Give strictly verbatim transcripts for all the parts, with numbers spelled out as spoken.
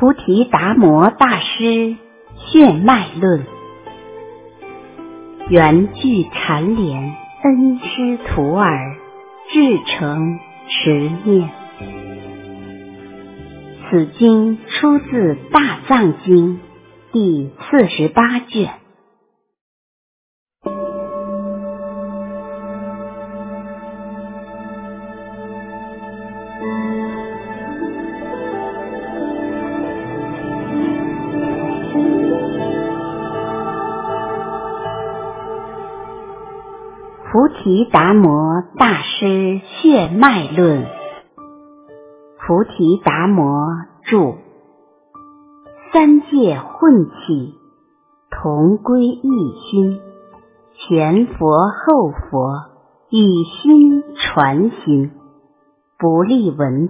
菩提达摩大师血脉论，缘具禅莲，恩师徒儿，至诚持念。此经出自《大藏经》第四十八卷。菩提达摩大师血脉论，菩提达摩著。三界混起，同归一心，前佛后佛，以心传心，不立文字。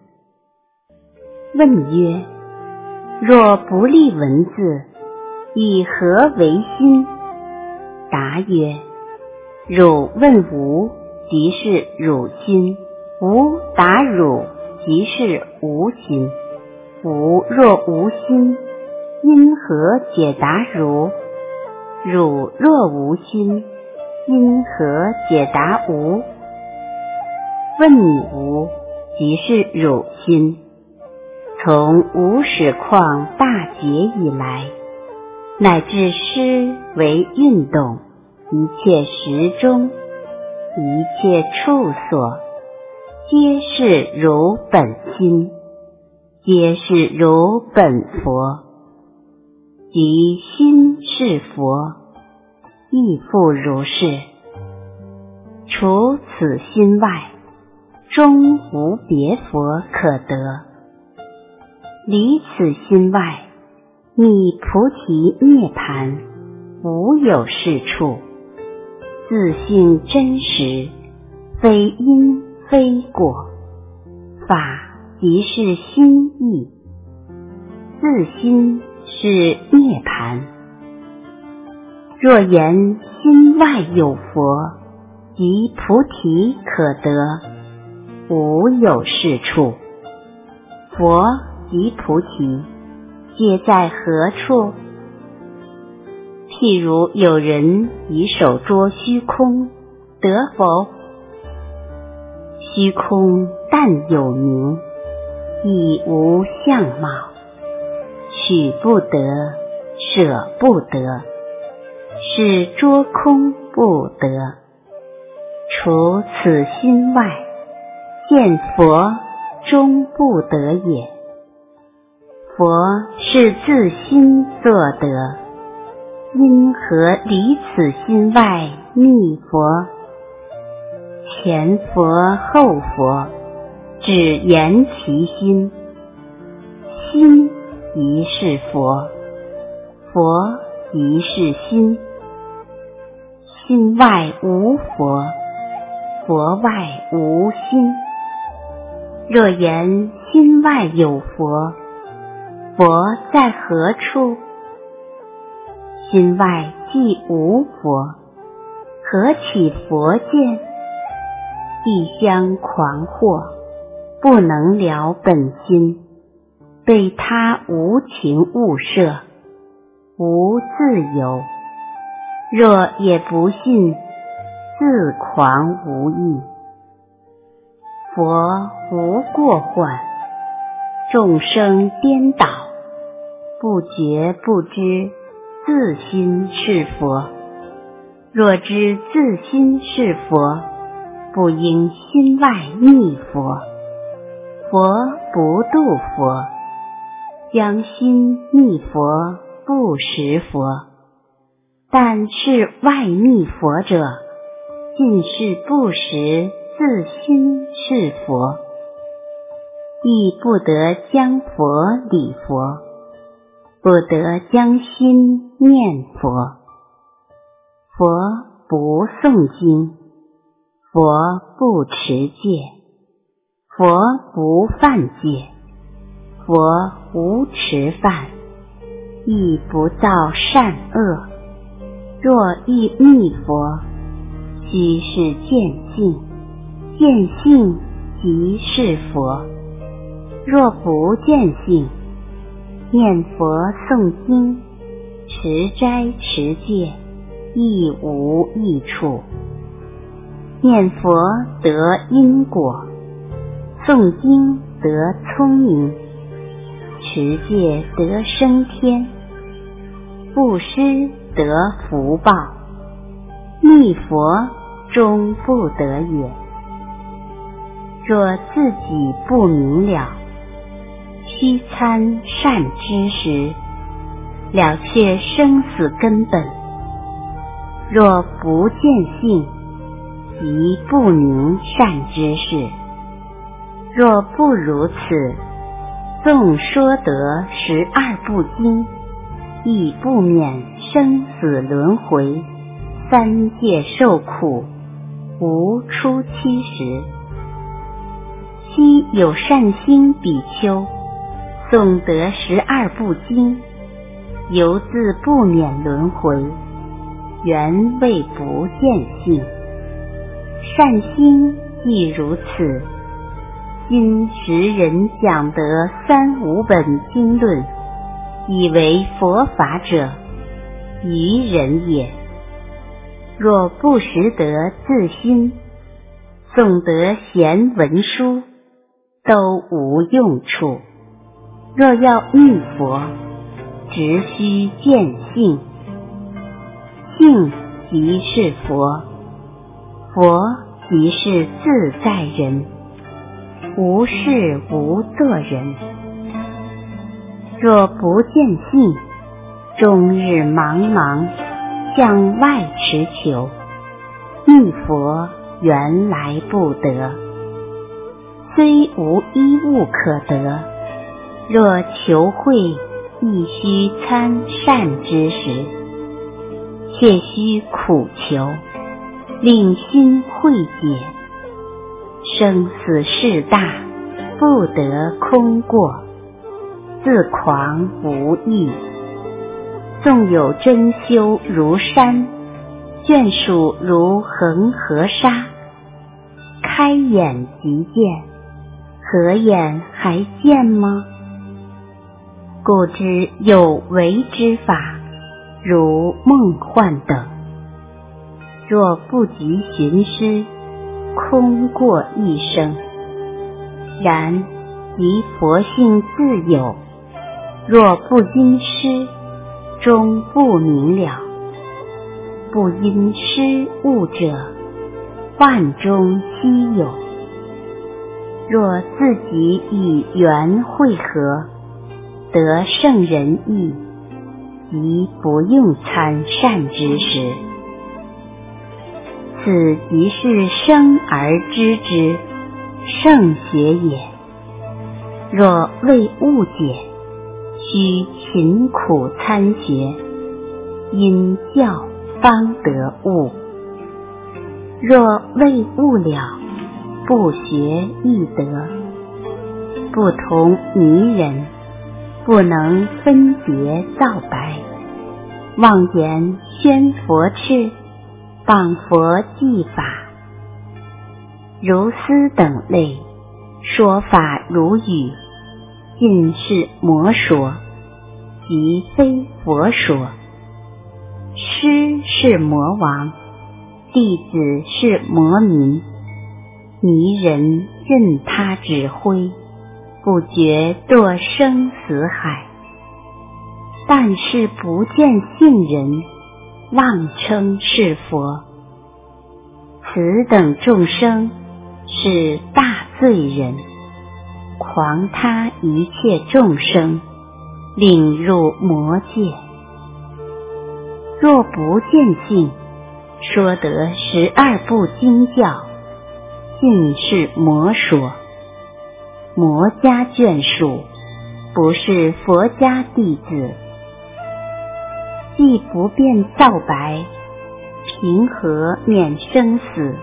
问曰：若不立文字，以何为心？答曰：汝问吾，即是汝心；吾答汝，即是吾心。吾若无心，因何解答汝？汝若无心，因何解答吾？问吾，即是汝心。从无始况大劫以来，乃至诗为运动，一切时中，一切处所，皆是如本心，皆是如本佛。即心是佛，亦复如是。除此心外，终无别佛可得。离此心外，觅菩提涅盘，无有是处。自性真实，非因非果，法即是心意，自心是涅盘。若言心外有佛，即菩提可得，无有是处。佛及菩提，皆在何处？譬如有人以手捉虚空，得否？虚空但有名，亦无相貌，取不得，舍不得，是捉空不得。除此心外，见佛终不得也。佛是自心作得，因何离此心外觅佛？前佛后佛，只言其心。心即是佛，佛即是心。心外无佛，佛外无心。若言心外有佛，佛在何处？心外既无佛，何起佛见？一相狂惑，不能了本心，被他无情物摄，无自由。若也不信，自狂无益。佛无过患，众生颠倒，不觉不知自心是佛。若知自心是佛，不应心外觅佛。佛不度佛，将心觅佛不识佛。但是外觅佛者，尽是不识自心是佛，亦不得将佛理佛，不得将心念佛。佛不诵经，佛不持戒，佛不犯戒，佛无吃饭，亦不造善恶。若欲觅佛，须是见性，见性即是佛。若不见性， 念佛诵经，持斋持戒，亦无益处。念佛得因果，诵经得聪明，持戒得升天，布施得福报，逆佛终不得也。若自己不明了，须参善知识，了却生死根本。若不见性，即不明善知识。若不如此，纵说得十二部经，亦不免生死轮回，三界受苦，无出期时。昔有善心比丘，诵得十二部经，犹自不免轮回，原为不见性。善心亦如此。今时人讲得三五本经论，以为佛法者，愚人也。若不识得自心，诵得贤文书，都无用处。若要密佛，只须见性，性即是佛，佛即是自在人，无事无作人。若不见性，终日茫茫向外持求，密佛原来不得。虽无一物可得，若求慧，亦须参善知识，切须苦求，令心慧解。生死事大，不得空过，自狂无益。纵有真修如山，眷属如恒河沙，开眼即见，合眼还见吗？故知有为之法，如梦幻等。若不及寻师，空过一生。然即佛性自有，若不因师，终不明了。不因师悟者，万中稀有。若自己与缘会合，得圣人意，即不用参善知识。此即是生而知之，圣学也。若未悟解，须勤苦参学，因教方得悟。若未悟了，不学亦得。不同迷人，不能分别皂白，妄言宣佛敕，谤佛记法。如斯等类，说法如语，尽是魔说，即非佛说。师是魔王，弟子是魔民，迷人任他指挥，不觉堕生死海。但是不见性人，妄称是佛，此等众生是大罪人，狂他一切众生，领入魔界。若不见性，说得十二部经教，尽是魔说。魔家眷属，不是佛家弟子。既不便皂白，平和免生死。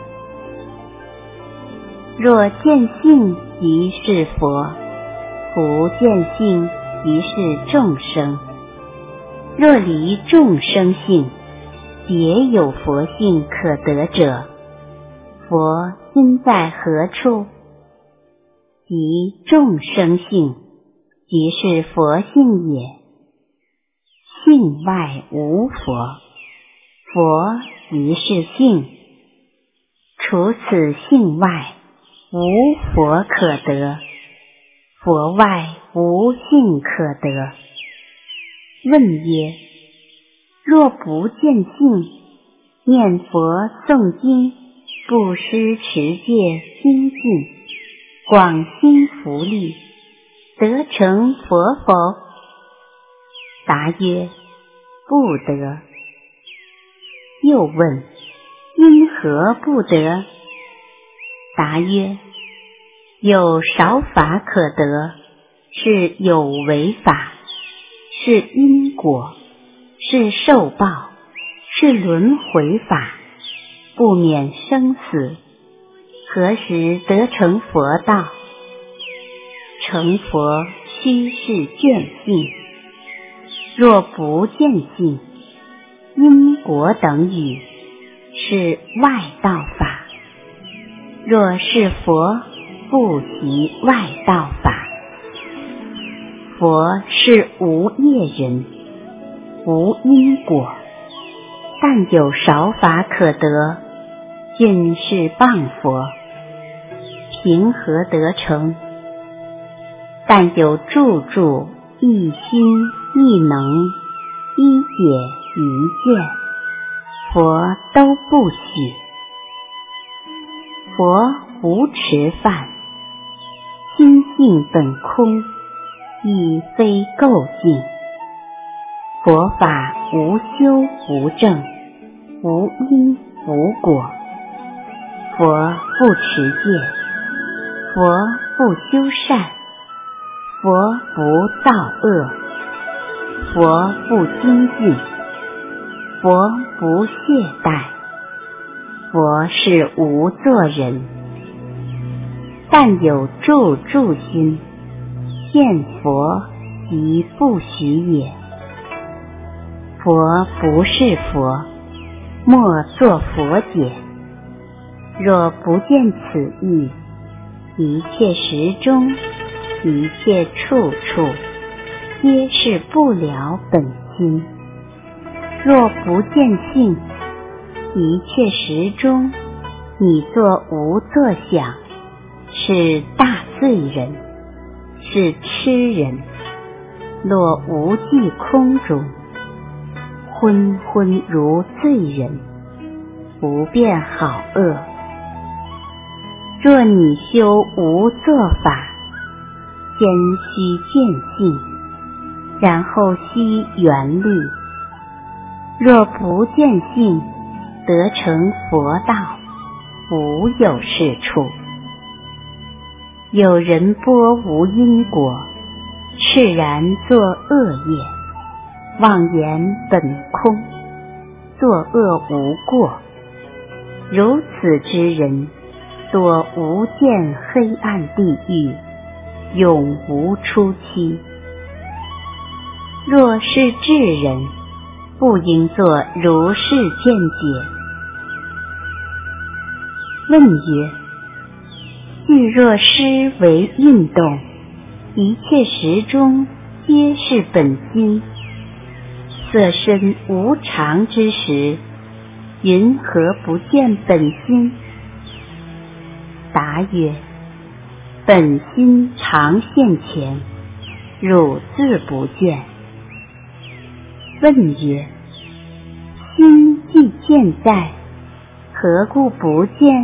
若见性即是佛，不见性即是众生。若离众生性，别有佛性可得者，佛今在何处？即众生性， 即是佛性也。性外无佛，佛即是性，除此性外，无佛可得，佛外无性可得。问曰：若不见性，念佛诵经，布施持戒精进，广兴福利，得成佛否？答曰：不得。又问：因何不得？答曰：有少法可得，是有为法，是因果，是受报，是轮回法，不免生死，何时得成佛道？成佛须是见性，若不见性，因果等语，是外道法。若是佛，不习外道法。佛是无业人，无因果，但有少法可得，尽是谤佛。凭何得成？但有处处一心一能，一解一见，佛都不许。佛无持犯，心性本空，亦非垢净。佛法无修无证，无因无果。佛不持戒，佛不修善，佛不造恶，佛不精进，佛不懈怠。佛是无作人，但有住住心，见佛即不许也。佛不是佛，莫作佛解。若不见此意，一切时中，一切处处，皆是不了本心。若不见性，一切时中，你作无作想，是大罪人，是痴人，落无际空中，昏昏如醉人，不辨好恶。若你修无作法，先须见性，然后悉圆律。若不见性，得成佛道，无有是处。有人播无因果，释然作恶业，妄言本空，作恶无过。如此之人，多无间黑暗地狱，永无出期。若是智人，不应作如是见解。问曰：具若施为运动，一切时中皆是本心，色身无常之时，云何不见本心？答曰：本心常现前，汝自不见。问曰：心既现在，何故不见？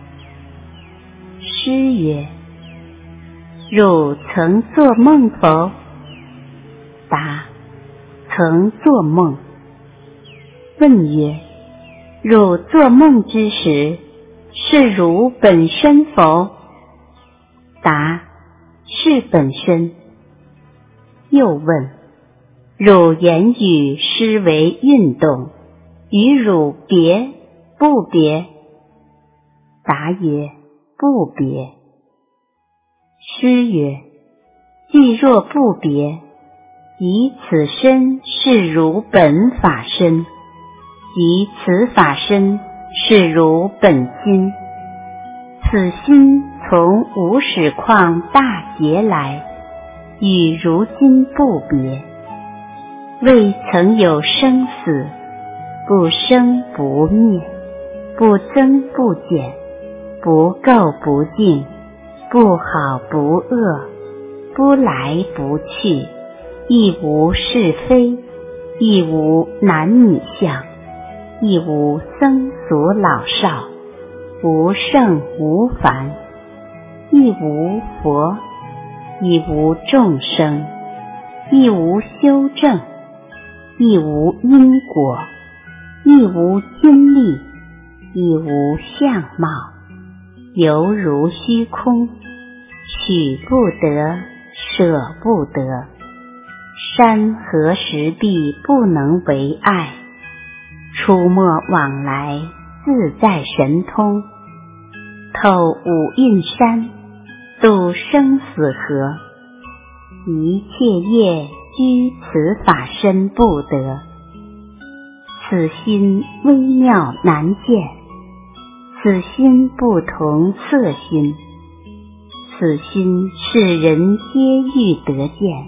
师曰：汝曾做梦否？答：曾做梦。问曰：汝做梦之时，是汝本身否？答：是本身。又问：汝言语施为运动，与汝别不别？答曰：不别。师曰：既若不别，即此身是汝本法身，即此法身是汝本心。此心从无始况大劫来， 与如今不别。未曾有生死，不生不灭，不增不减，不垢不净，不好不恶，不来不去，亦无是非，亦无男女相，亦无僧俗老少，无圣无凡，亦无佛，亦无众生，亦无修正，亦无因果，亦无经历，亦无相貌，犹如虚空，取不得，舍不得。山河石壁不能为碍，出没往来自在神通。透五蕴山，渡生死河，一切业居此法身不得。此心微妙难见，此心不同色心，此心世人皆欲得见。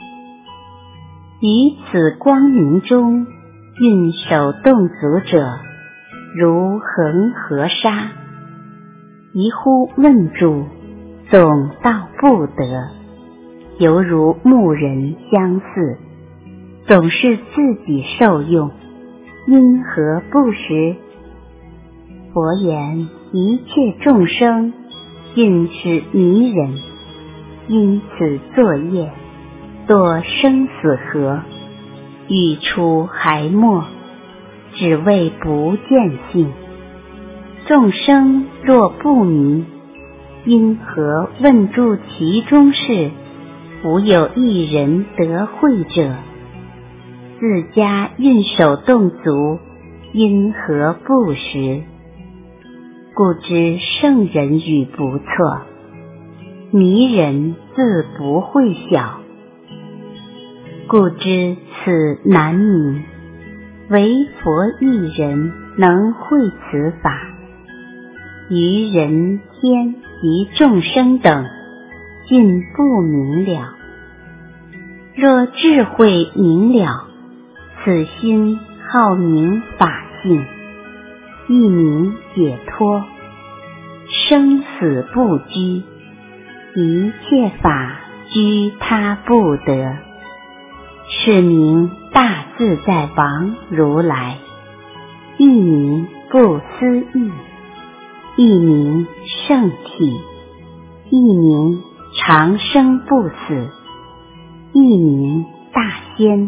于此光明中，运手动足者，如恒河沙。一呼问住，总到不得，犹如牧人相似，总是自己受用，因何不食？佛言：一切众生尽是迷人，因此作业，堕生死河，欲出还没，只为不见性。众生若不迷，因何问住其中事，无有一人得慧者？自家运手动足，因何不识？故知圣人语不错，迷人自不会晓。故知此难明，唯佛一人能会此法。于人天及众生等，尽不明了。若智慧明了，此心号名法性，一名解脱，生死不居，一切法居他不得，是名大自在王如来，一名不思议，一名圣体，一名长生不死，一名大仙。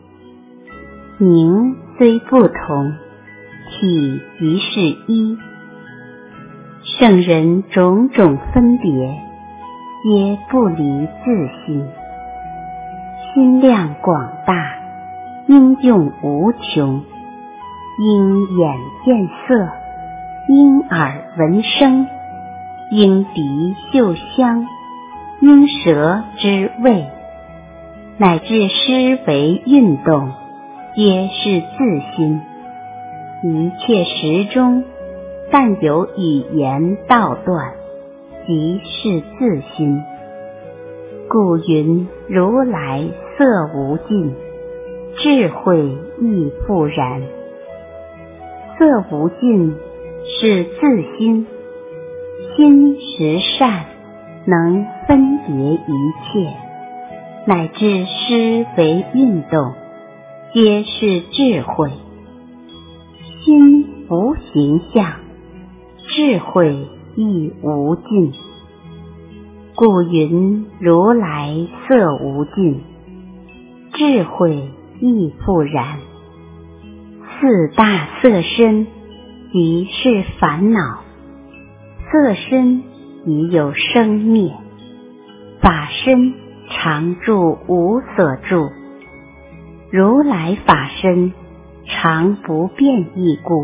名虽不同，体即是一。圣人种种分别，皆不离自心。心量广大，应用无穷，应眼见色，应耳闻声，应鼻嗅香，应舌知味，乃至思维运动，皆是自心。一切时中，但有语言道断，即是自心。故云如来色无尽，智慧亦复然。色无尽是自心，心实善，能分别一切，乃至思维运动，皆是智慧。心无形象，智慧亦无尽。故云如来色无尽，智慧亦复然。四大色身即是烦恼，色身已有生灭，法身常住无所住，如来法身常不变异故。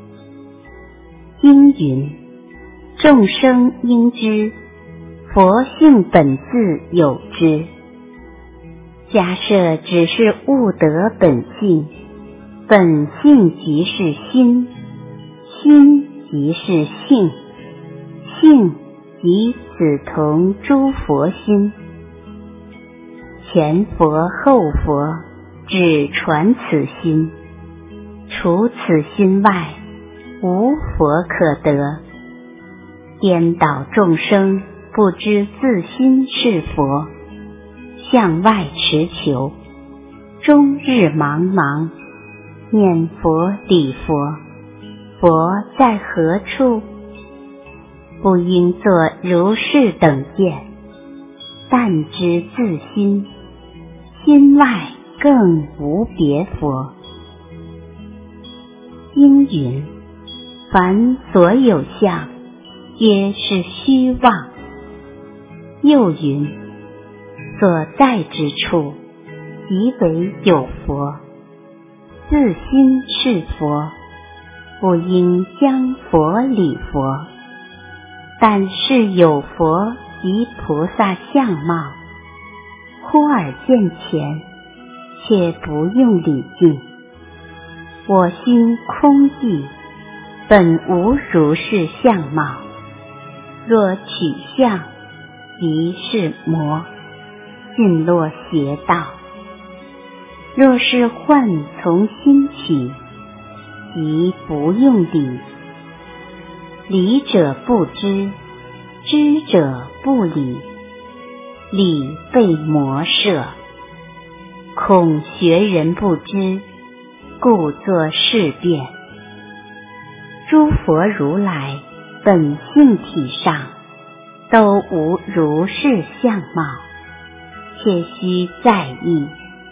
应云：众生应知，佛性本自有之。假设只是悟得本性，本性即是心，心即是性，性即此同诸佛心。 前佛后佛，只传此心，除此心外，无佛可得。颠倒众生，不知自心是佛，向外持求，终日茫茫，念佛礼佛，佛在何处？不应作如是等见，但知自心，心外更无别佛。应云：凡所有相，皆是虚妄。又云：所在之处，即为有佛。自心是佛，不应将佛礼佛。但是有佛及菩萨相貌，忽而见前，且不用礼敬。我心空寂，本无如是相貌。若取相，即是魔，尽落邪道。若是幻从心起，即不用理。理者不知，知者不理，理被魔摄。恐学人不知，故作事变。诸佛如来本性体上，都无如是相貌，切须在意。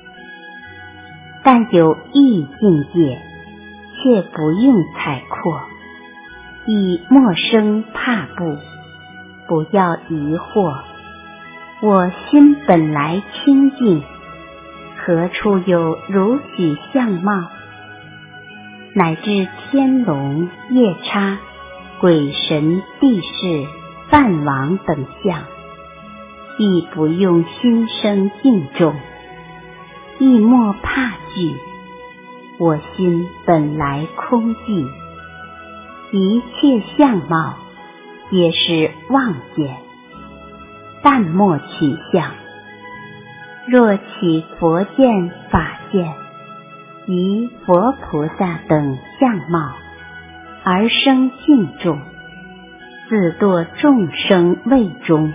但有意境界，却不用采括，以莫生怕怖，不要疑惑。我心本来清净，何处有如许相貌？乃至天龙夜叉、鬼神地势、梵王等相，亦不用心生敬重，亦莫怕惧。我心本来空寂，一切相貌皆是妄见，但莫取相。若起佛见、法见，于佛菩萨等相貌，而生敬重，自堕众生位中。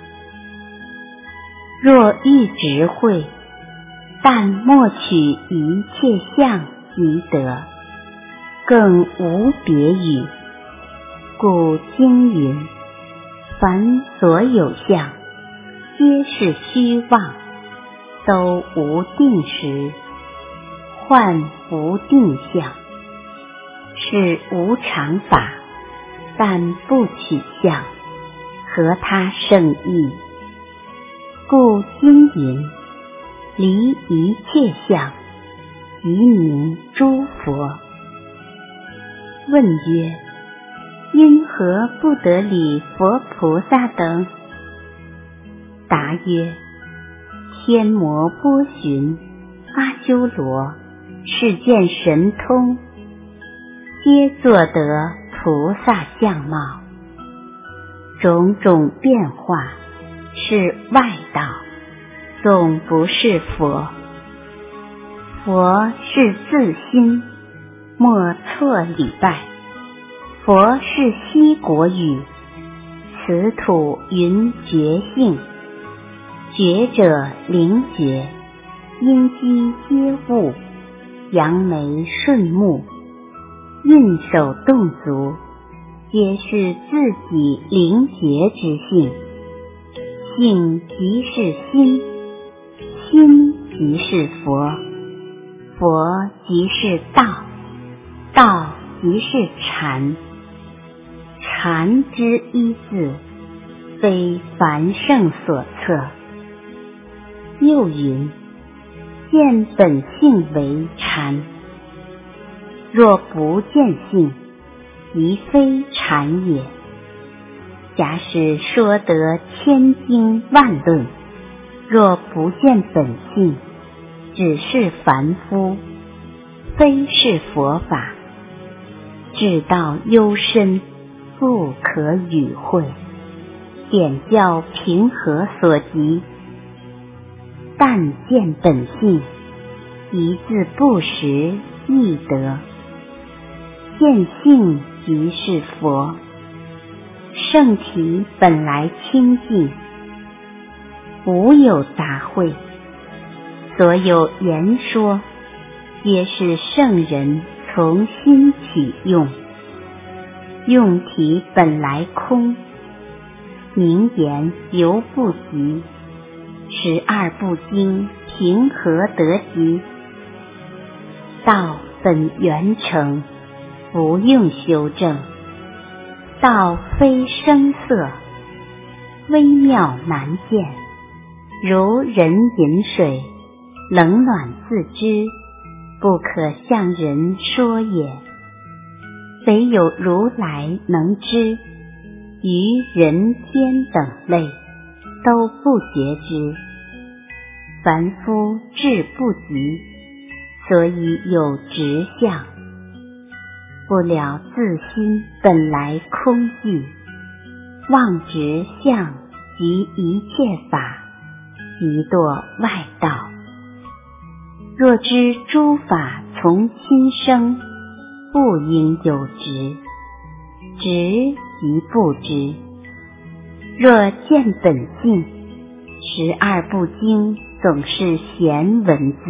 若欲直会，但莫取一切相即得，更无别语。故经云：凡所有相，皆是虚妄，都无定时，幻无定相，是无常法，但不取相，何他胜义？故经云：离一切相，即名诸佛。问曰：因何不得礼佛菩萨等？答曰：天魔波旬、阿修罗、世见神通，皆作得菩萨相貌。种种变化是外道，总不是佛。佛是自心，莫错礼拜。佛是西国语，此土云觉性。觉者灵觉，阴机皆物，扬眉顺目，运手动足，皆是自己灵觉之性。性即是心，心即是佛，佛即是道，道即是禅。禅之一字，非凡圣所测。又云：见本性为禅。若不见性，即非禅也。假使说得千经万论，若不见本性，只是凡夫，非是佛法。至道幽深，不可语会，点教平和所及。 但见本性，一字不识亦得。见性即是佛，圣体本来清净，无有杂秽，所有言说皆是圣人从心起用，用体本来空，名言犹不及，十二不经凭何得及？道本圆成，不用修正，道非声色，微妙难见，如人饮水，冷暖自知，不可向人说也。唯有如来能知，于人天等类都不觉知。凡夫智不及，所以有执相。不了自心本来空寂，妄执相及一切法，即堕外道。若知诸法从心生，不应有执，执即不知。若见本性，十二不经总是闲文字，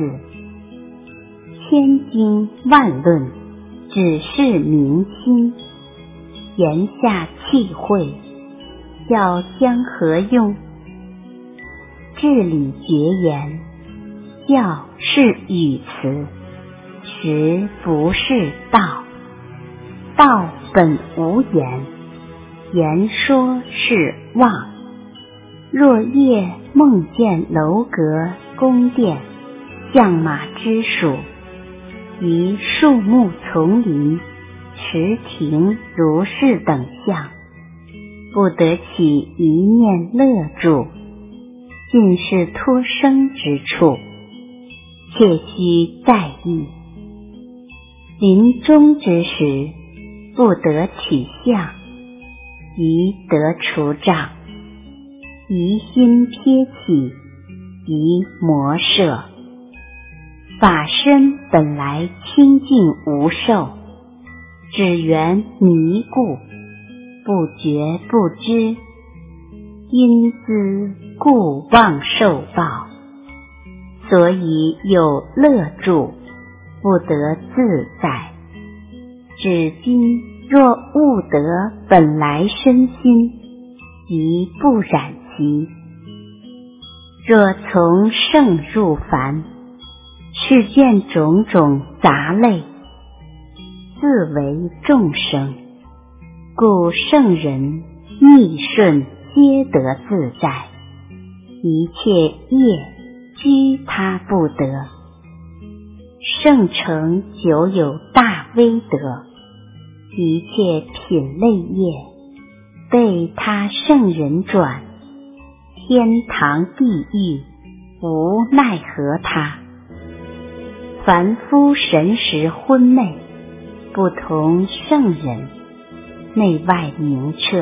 千经万论只是明心，言下契会，要相何用？至理绝言，教是语词，实不是道。道本无言，言说是妄。若夜梦见楼阁宫殿，象马之属，及树木丛林、池亭如是等相，不得起一念乐住，尽是脱生之处，切须在意。临终之时，不得取相，即得除障。疑心撇起，即魔摄。法身本来清净无受，只缘迷故，不觉不知，因兹故妄受报，所以有乐住，不得自在。至今若悟得本来身心，即不染其。若从圣入凡，是见种种杂类，自为众生，故圣人逆顺皆得自在，一切业居他不得。圣成久有大威德，一切品类业被他圣人转，天堂地狱无奈何他。凡夫神识昏昧，不同圣人，内外明彻。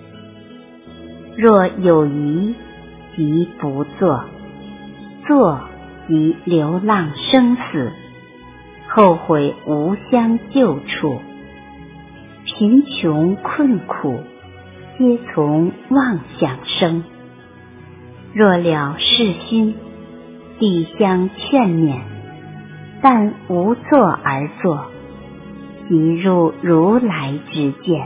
若有疑，即不作；作即流浪生死，后悔无相救处。贫穷困苦，皆从妄想生。若了世心，必相劝勉，但无作而作，即入如来之见。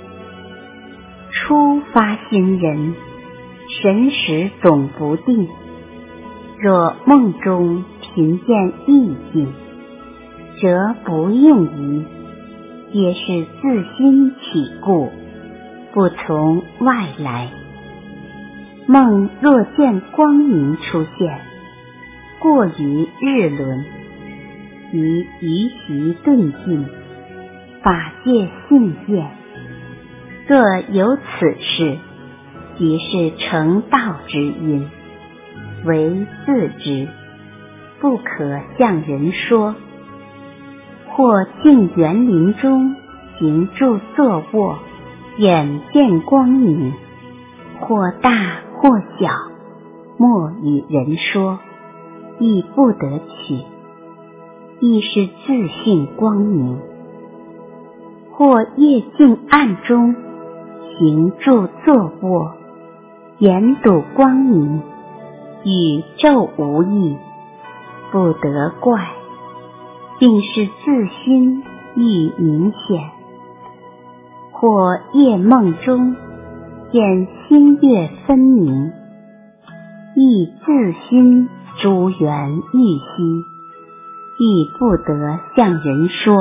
初发心人，神识总不定，若梦中频见意境，则不用疑，皆是自心起故，不从外来。梦若见光明出现，过于日轮，即于习顿尽，法界性见。若有此事，即是成道之因，为自知，不可向人说。或境园林中行住坐卧，眼见光明，或大或小，莫与人说。 亦不得取，亦是自性光明。或夜静暗中，行住坐卧，眼睹光明，与昼无异，不得怪，并是自心愈明显。或夜梦中，见星月分明，亦自心诸缘愈稀，亦不得向人说。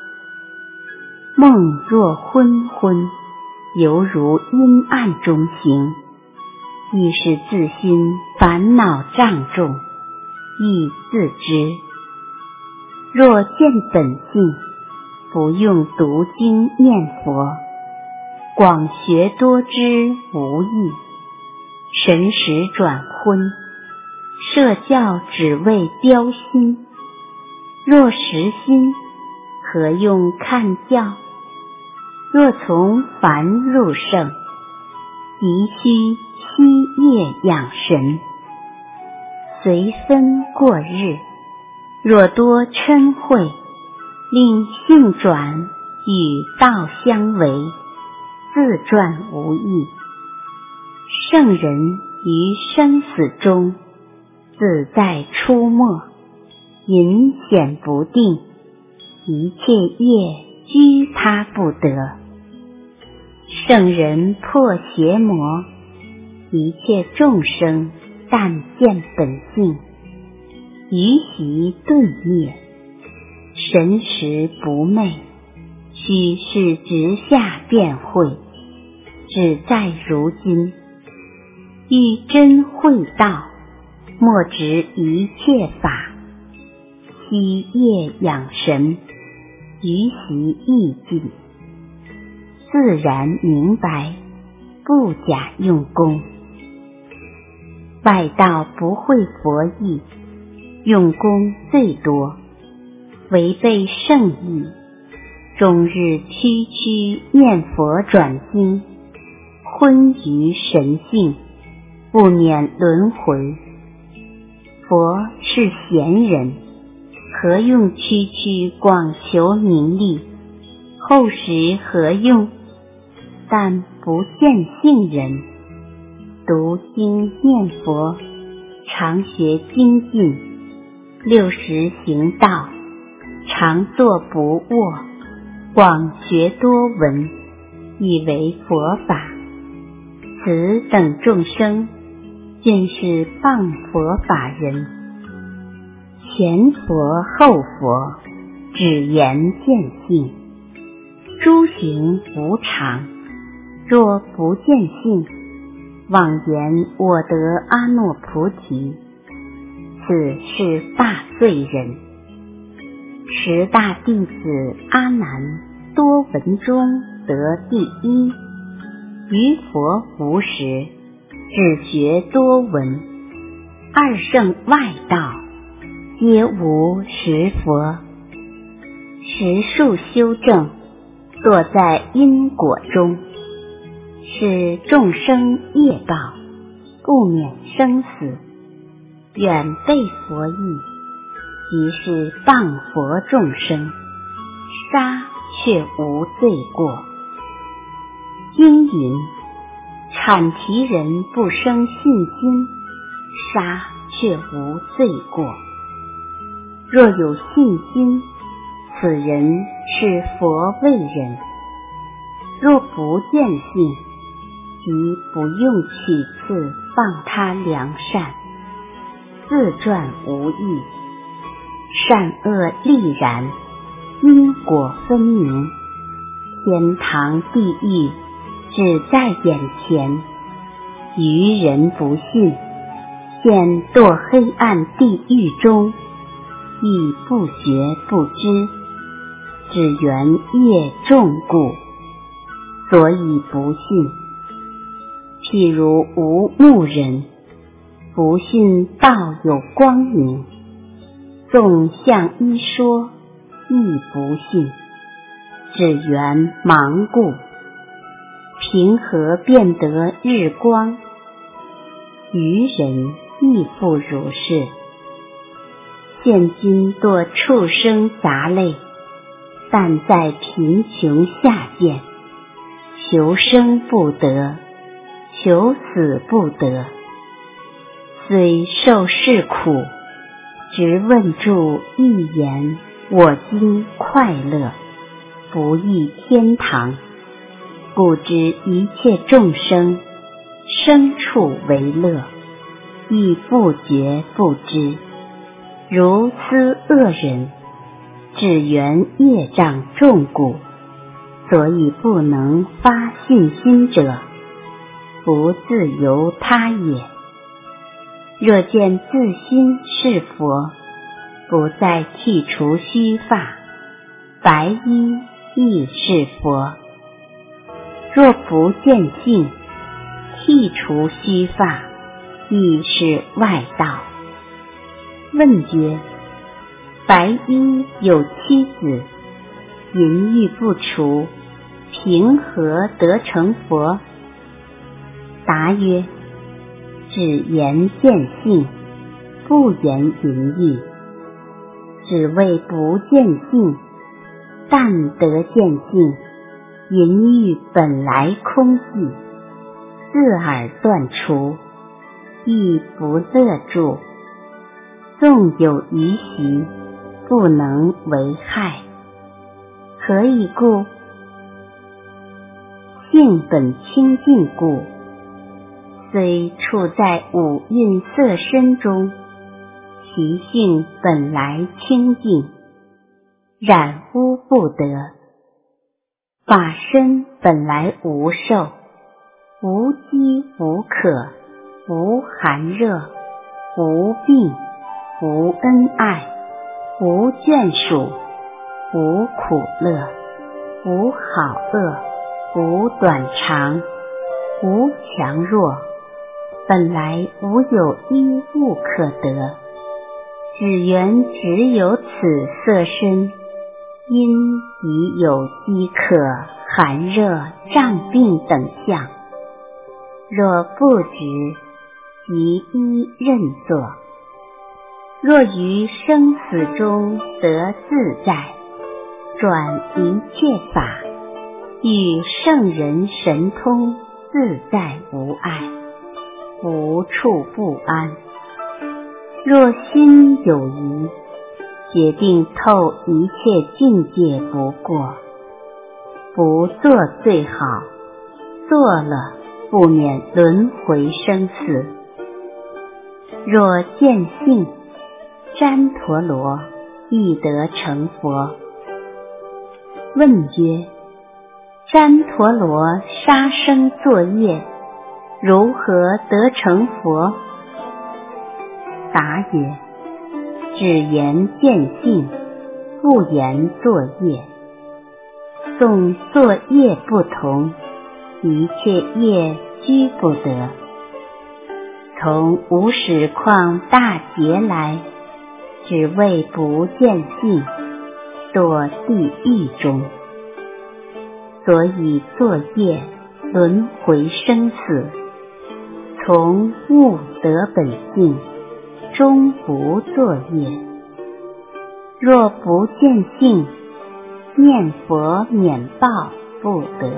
梦若昏昏，犹如阴暗中行，亦是自心烦恼障重，亦自知。若见本性，不用读经念佛，广学多知无益，神识转昏，设教只为标心。若实心，何用看教？若从凡入圣，宜须七夜养神，随分过日。若多嗔恚，令性转与道相违，自转无益。圣人于生死中，自在出没，隐显不定，一切业居他不得。圣人破邪魔，一切众生但见本性，于习顿灭，神识不昧，须是直下辩会，只在如今。欲真会道，莫执一切法，悉业养神，于习意境，自然明白，不假用功。外道不会佛意，用功最多，违背圣意，终日区区念佛转经，昏于神性，不免轮回。佛是贤人，何用区区广求名利？后时何用？但不见性人，读经念佛，常学精进，六时行道，常坐不卧，广学多闻，以为佛法。此等众生，尽是谤佛法人。前佛后佛，只言见性，诸行无常。若不见性，妄言我得阿耨菩提，此是大罪人。十大弟子阿难多闻中得第一，于佛无实，只学多闻。二圣外道，皆无实佛。实数修正，堕在因果中，是众生业报，不免生死，远背佛意，即是谤佛众生，杀却无罪过。经云：产提人不生信心，杀却无罪过。若有信心，此人是佛为人；若不见性，即不用取次放他良善，自转无益。善恶立然，因果分明，天堂地狱只在眼前。愚人不信，现堕黑暗地狱中，亦不觉不知，只缘业重故，所以不信。譬如无目人，不信道有光明，纵向一说，亦不信，只缘盲故。凭何变得日光？愚人亦复如是， 现今堕畜生杂类，但在贫穷下贱，求生不得，求死不得。虽受是苦，直问住一言，我今快乐，不异天堂。故知一切众生，生处为乐，亦不觉不知。如斯恶人，只缘业障重故，所以不能发信心者，不自由他也。若见自心是佛，不再剃除须发，白衣亦是佛。若不见性，剃除须发，亦是外道。问曰：白衣有妻子，淫欲不除，凭何得成佛？答曰：只言见性，不言淫欲。只为不见性，但得见性，淫欲本来空寂，自尔断除，亦不乐住。纵有余习，不能为害。何以故？性本清净故，虽处在五蕴色身中，其性本来清净，染污不得。法身本来无受，无饥无渴，无寒热，无病，无恩爱，无眷属，无苦乐，无好恶，无短长，无强弱，本来无有一物可得，只缘只有此色身，因已有饥渴、寒热、障病等相。若不执，即依任作。若于生死中得自在，转一切法，与圣人神通，自在无碍，无处不安。若心有疑，决定透一切境界不过，不做最好，做了不免轮回生死。若见性，旃陀罗亦得成佛。问曰：旃陀罗杀生作业，如何得成佛？答曰：只言见性，不言作业。纵作业不同，一切业居不得。从无始旷大劫来，只为不见性，堕地狱中。所以作业，轮回生死，从悟得本性，终不作业。若不见性，念佛免报不得。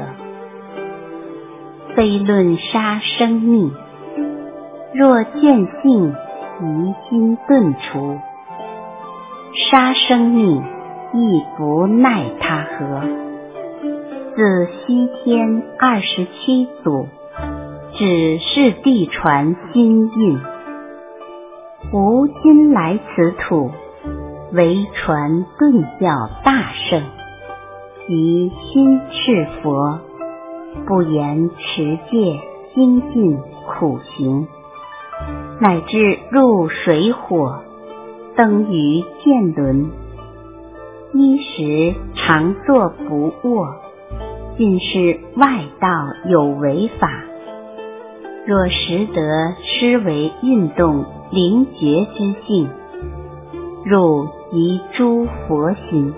非论杀生命，若见性，疑心顿除，杀生命亦不奈他何。自西天二十七祖，只是地传心印，吾今来此土，为传顿教大圣，于心是佛，不言持戒精进苦行，乃至入水火，登于剑轮，衣食常坐不卧，尽是外道有为法。若识得施为运动灵觉之性，入即诸佛心。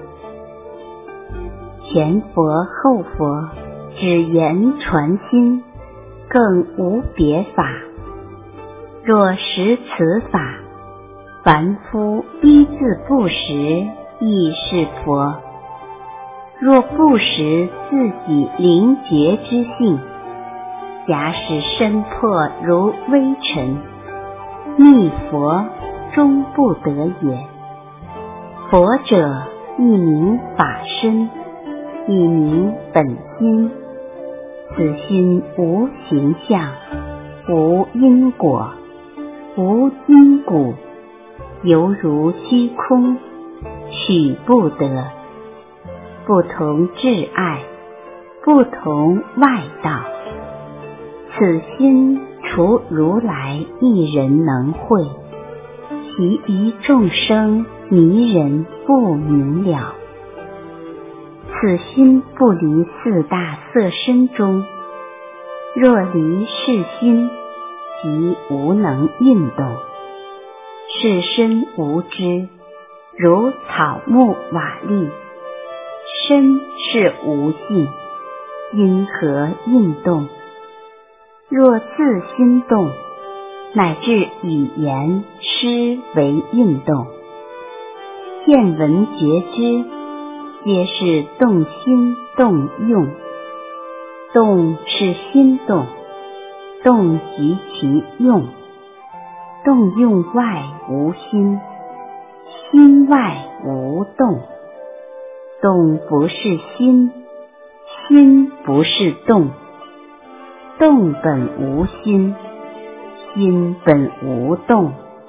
前佛后佛，只言传心，更无别法。若识此法， 凡夫一字不识，亦是佛。若不识自己灵觉之性，假使身魄如微尘，觅佛终不得也。佛者一名法身，一名本心，此心无形象，无因果，无筋骨，犹如虚空，取不得。不同挚爱，不同外道，此心除如来一人能会，其余众生迷人不明了。此心不离四大色身中，若离是心，即无能运动。是身无知，如草木瓦砾，身是无性，因何运动？若自心动，乃至语言诗为运动，见闻觉知，皆是动心动用。动是心动，动即其用，动用外无心，心外无动。动不是心，心不是动。动本无心，心本无动。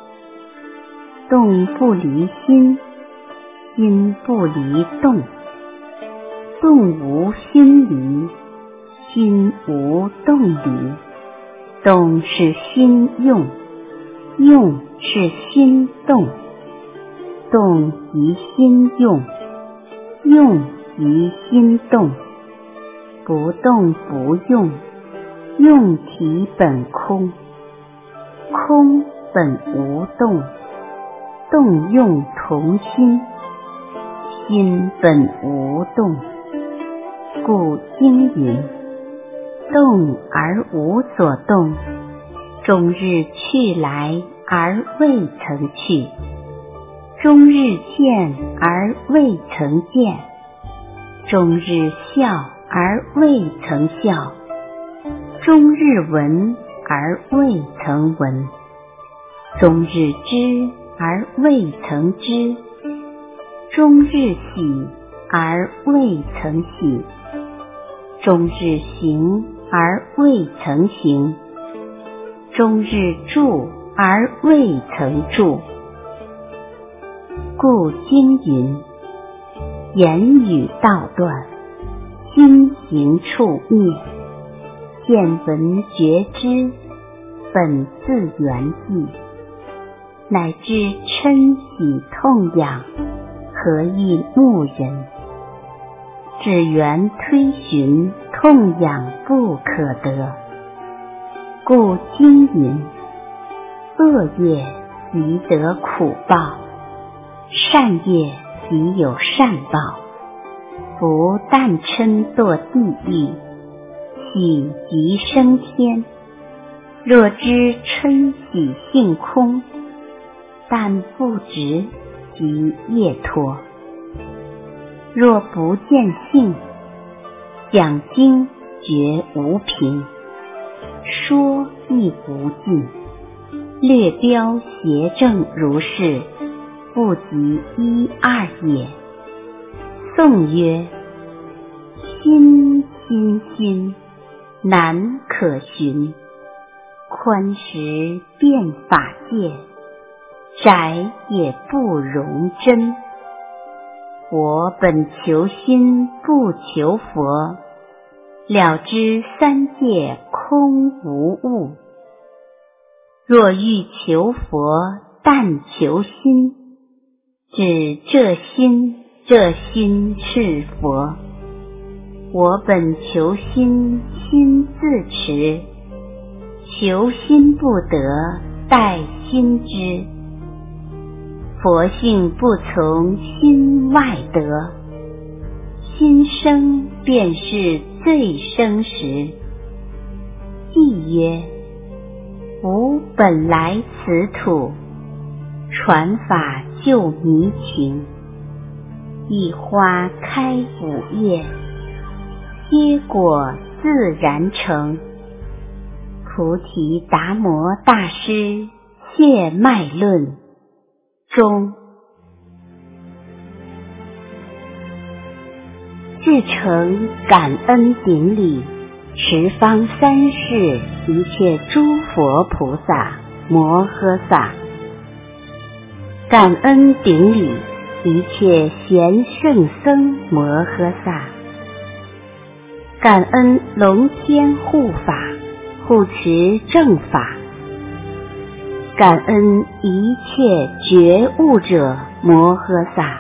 动不离心，心不离动。动无心离，心无动离。动是心用，用是心动。动即心用，用即心动。不动不用，用体本空。空本无动，动用同心。心本无动，故经云：动而无所动，终日去来而未曾去，终日见而未曾见，终日笑而未曾笑，终日闻而未曾闻，终日知而未曾知，终日喜而未曾喜，终日行而未曾行，终日住而未曾住。故经云：言语道断，心行处灭，见闻觉知，本自圆寂，乃至嗔喜痛痒，何以目人？只缘推寻，痛痒不可得。故经云：恶业即得苦报，善业即有善报。不但嗔堕地狱，喜即升天。若知嗔喜性空，但不执即业脱。若不见性，讲经觉无凭，说亦无尽，略标邪正如是，不及一二也。颂曰：心心心，难可寻，宽实遍法界，窄也不容真。我本求心不求佛，了知三界空无物。若欲求佛，但求心，指这心，这心是佛。我本求心，心自持，求心不得，待心知。佛性不从心外得，心生便是最生时。即曰：吾本来此土， 传法救迷情。一花开五叶，结果自然成。菩提达摩大师谢脉论中。至诚感恩顶礼十方三世一切诸佛菩萨摩诃萨，感恩顶礼一切贤圣僧摩诃萨，感恩龙天护法护持正法，感恩一切觉悟者摩诃萨。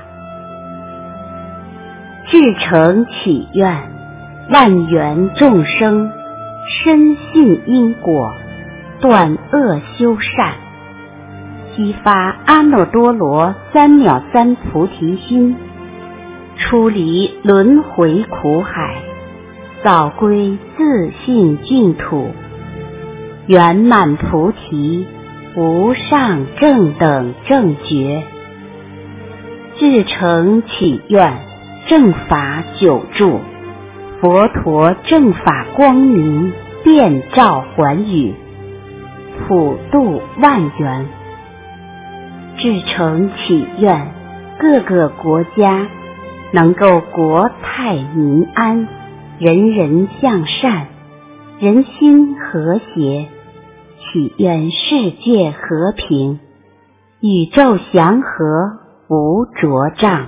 至诚祈愿万缘众生深信因果，断恶修善，激发阿耨多罗三藐三菩提心，出离轮回苦海，早归自信净土，圆满菩提无上正等正觉。至诚祈愿正法久住，佛陀正法光明遍照寰宇，普度万缘。至诚祈愿各个国家能够国泰民安，人人向善，人心和谐，祈愿世界和平，宇宙祥和无着障。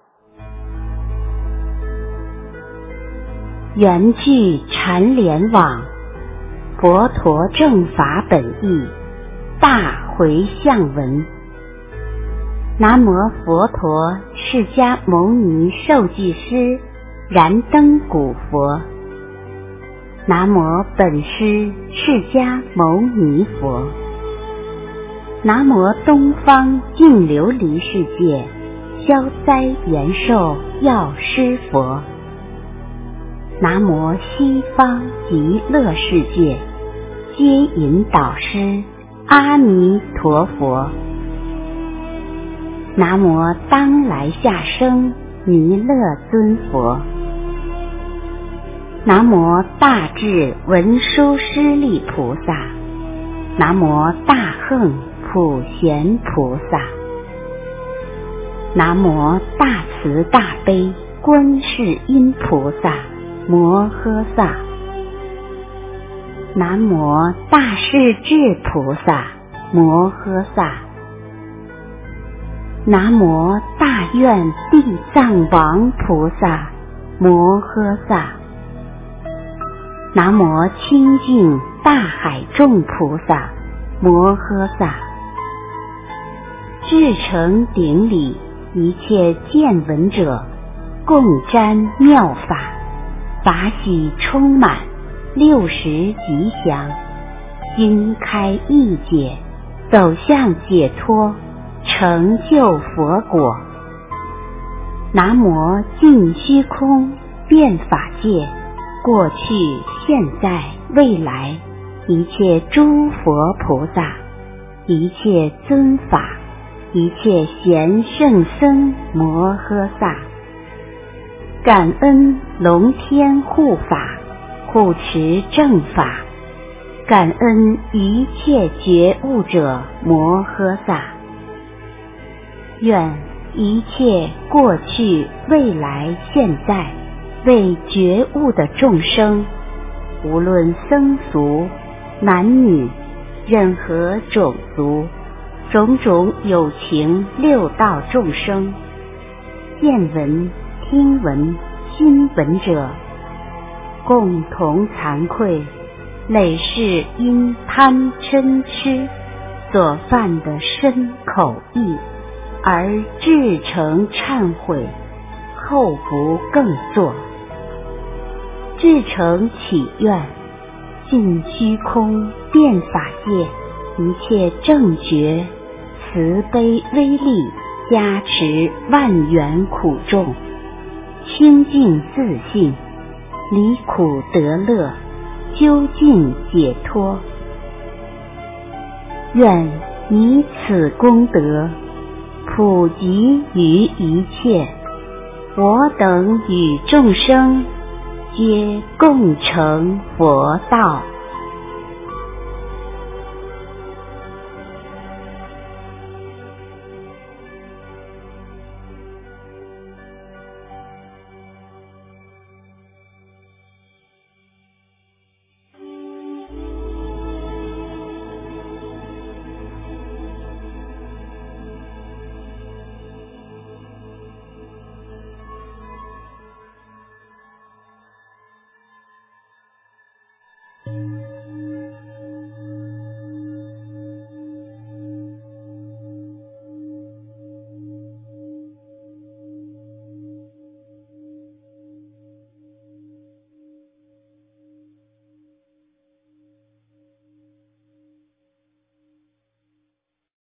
圆具禅联网，佛陀正法本义大回向文。南无佛陀释迦牟尼受记师燃灯古佛。南无本师释迦牟尼佛。南无东方净琉璃世界消灾延寿药师佛。南无西方极乐世界接引导师阿弥陀佛。南无当来下生弥勒尊佛。南无大智文殊师利菩萨。南无大横普贤菩萨。南无大慈大悲观世音菩萨摩诃萨。南无大势至菩萨摩诃萨。南无大愿地藏王菩萨摩诃萨。南无清净大海众菩萨摩诃萨。至诚顶礼一切见闻者，共沾妙法，法喜充满，六时吉祥，经开意解，走向解脱，成就佛果。南无尽虚空遍法界，过去现在未来一切诸佛菩萨，一切尊法，一切贤圣僧摩诃萨。感恩龙天护法护持正法，感恩一切觉悟者摩诃萨。愿一切过去未来现在未觉悟的众生，无论僧俗男女，任何种族，种种有情六道众生，见闻听闻心闻者，共同惭愧累世因贪嗔痴所犯的身口意，而至诚忏悔，后不更作。至诚祈愿尽虚空遍法界一切正觉慈悲威力加持万缘苦众，清净自信，离苦得乐，究竟解脱。愿以此功德普及于一切，我等与众生皆共成佛道。